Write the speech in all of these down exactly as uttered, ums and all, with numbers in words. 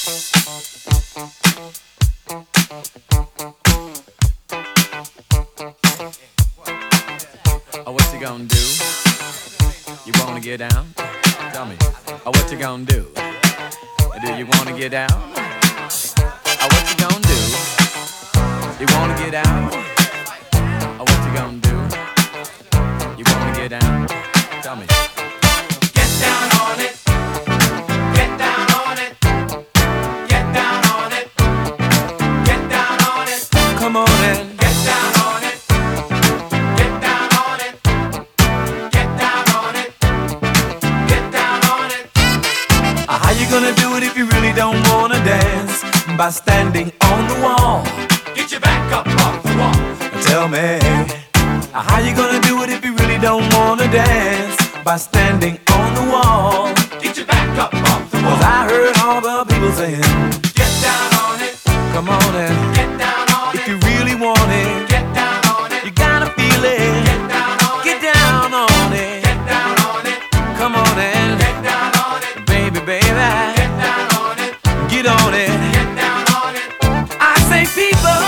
Oh, what you gonna do? You wanna get down? Tell me. Oh, what you gonna do? Do you wanna get down? Oh, what you gonna do? You wanna get out? Oh, what you gonna do? You wanna get down? Tell me. Get down on it. Get down on it. Get down on it. Get down on it. Come on in. Get down on it. Get down on it. Get down on it. Get down on it. How you gonna do it if you really don't wanna dance? By standing on the wall. Get your back up off the wall. Tell me, how you gonna do it if you really don't wanna dance? By standing on the wall. Get your back up off the wall. Cause I heard all the people saying, Get down on it. come on in. Get down on it. If you really want it, Get down on it. you gotta feel it. Get down on it. Get down on it. Get down on it. Come on in. Get down on it. Baby, baby, Get down on it. get on it. Get down on it. I say people,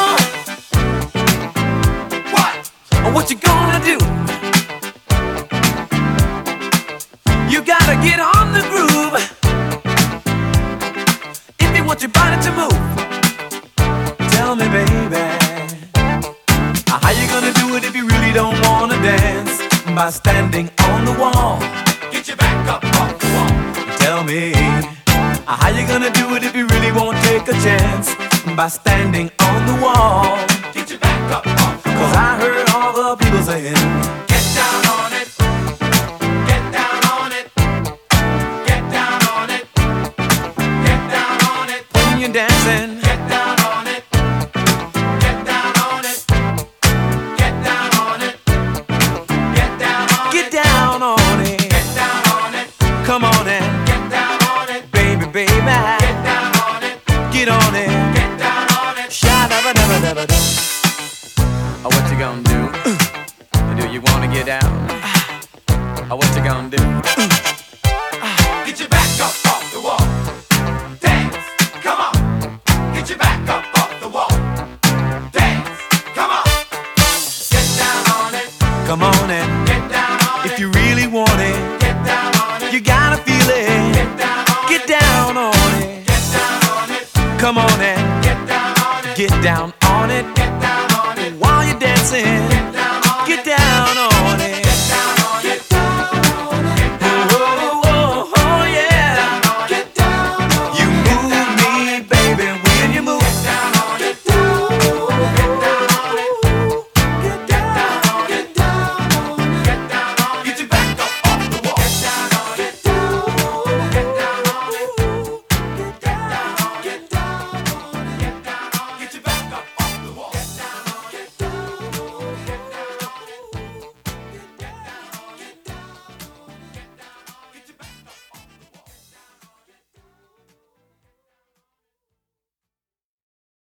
What? what you gonna do? You gotta get on the groove if you want your body to move. Tell me, baby, how you gonna do it if you really don't wanna dance? By standing on the wall. Get your back up off the wall. Tell me, how you gonna do it if you really won't take a chance? By standing on the wall. Get your back up off the Cause wall. I heard all the people saying, Get down on it. Get down on it. Get down on it. Get down on it. when you're dancing, Get down on it. Get down on it. Get down on it. Get down on get it. down on it. Get down on it. Come on in, Get down on it. baby, baby, Get down on it. get on it. Get down on it. Sha-da-ba-da-ba-da-ba-da. Oh, what you gonna do? Do you wanna get down? Oh, what you gonna do? Get your back up off the wall. Dance. Come on. Get your back up off the wall. Dance. Come on. Get down on it. Come on in, Get down on it. if you really want it, Get down on it. you gotta feel it. Get down on Get it. down on it. Get down on it. Come on in, Get down on it. get down on it. Get down on it. While you're dancing,